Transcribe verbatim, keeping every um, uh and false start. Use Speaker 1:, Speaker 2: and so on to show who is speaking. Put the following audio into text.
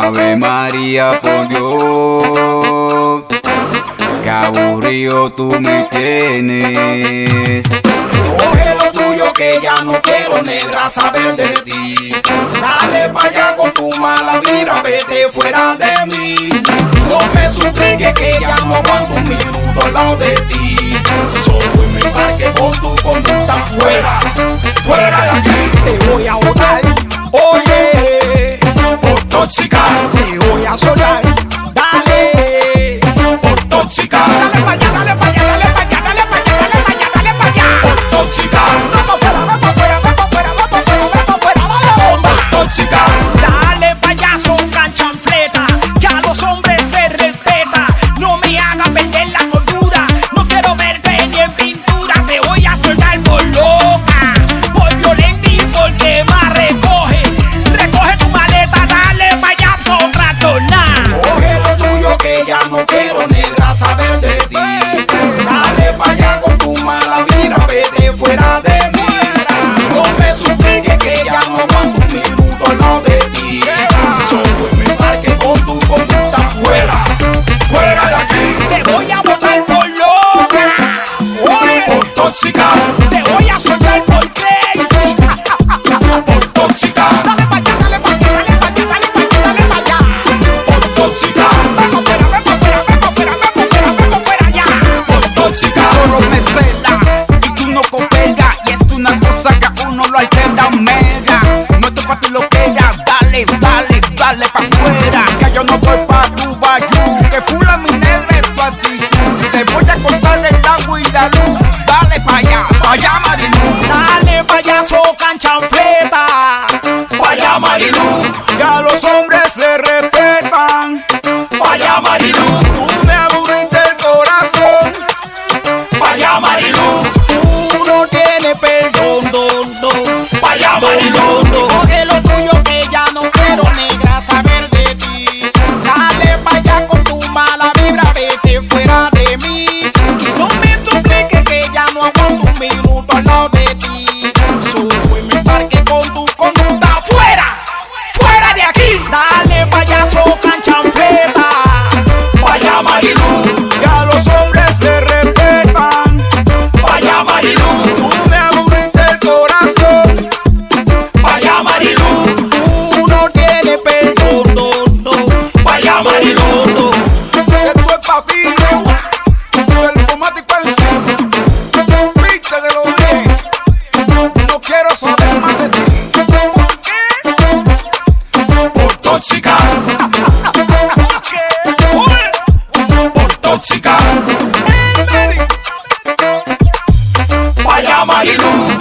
Speaker 1: Ave María, por Dios, qué aburrido tú me tienes.
Speaker 2: Coge lo tuyo que ya no quiero, negra, saber de ti. Dale pa' allá con tu mala vibra, vete fuera de mí. No me supliques que ya no aguanto un minuto al lado de ti. Solo me embarque con tu conducta fuera, fuera de aquí. Te voy a botar, oye, por tóxica. Te voy a soñar, dale, por tóxica. Dale pa' allá, dale pa' allá, dale pa' allá, dale pa' allá, dale pa' allá, dale pa' allá. Por tóxica. Vamos fuera, vamos fuera, vamos fuera, vamos fuera, vamos fuera, vamos. Por tóxica.
Speaker 3: Dale payaso, canchanfleta, que a los hombres se respeta. No me hagas perder la cordura, no quiero verte ni en pintura. Te voy a soltar por loca, por violenta y porque más recoge. Recoge tu maleta, dale payaso, trastornar.
Speaker 2: Coge lo tuyo que ya no quiero, negra, saber de ti. Dale pa' allá con tu mala vibra, vete fuera de mí. No me supliques que ya no aguanto un minuto al lado de ti. Solo me embarque con tu conducta fuera, fuera de aquí.
Speaker 3: Te voy a botar por loca, oye,
Speaker 2: Por tóxica,
Speaker 3: te voy a soltar por crazy.
Speaker 2: por tóxica,
Speaker 3: Dale pa' allá, dale pa' allá, dale pa' allá, dale pa' allá, dale pa' allá.
Speaker 2: por tóxica,
Speaker 3: Vamos fuera, vamos fuera, vamos fuera, vamos fuera, vamos fuera ya.
Speaker 2: por tóxica.
Speaker 1: Solo me cela y tú no cooperas, y es una cosa que a uno lo altera mega. No estoy pa' tu loquera, dale, dale, dale pa' afuera, que yo no voy pa' tu bayú, que fula mi negra es tu actitud. Te voy a cortar el agua y la luz, dale pa' allá, pa' allá Marilu.
Speaker 3: Dale payaso, canchanfleta,
Speaker 2: Pa' allá Marilu,
Speaker 1: Ya los hombres se respetan,
Speaker 2: pa' allá Marilu,
Speaker 1: tú me aburriste el corazón.
Speaker 2: pa' allá Marilu,
Speaker 3: tú no tienes perdón, don, don.
Speaker 2: pa' allá Marilu.
Speaker 3: Coge lo tuyo que ya no quiero, negra, saber de ti. Dale pa' allá con tu mala vibra, vete fuera de mí. Y no me supliques que ya no aguanto un minuto al lado de ti. Solo me embarque con tu conducta fuera, fuera de aquí. Dale payaso, canchanfleta,
Speaker 2: Pa' allá Marilu,
Speaker 1: Ya los hombres se respetan,
Speaker 2: pa' allá Marilu,
Speaker 1: tú me aburriste el corazón.
Speaker 2: pa' allá Marilu,
Speaker 3: tú no tienes perdón, don, don.
Speaker 2: pa' allá Marilu,
Speaker 1: Esto es pa' ti, el informático en sí. Vístelo bien, no quiero saber más de ti.
Speaker 2: por tóxica, por tóxica, pa' allá Marilu.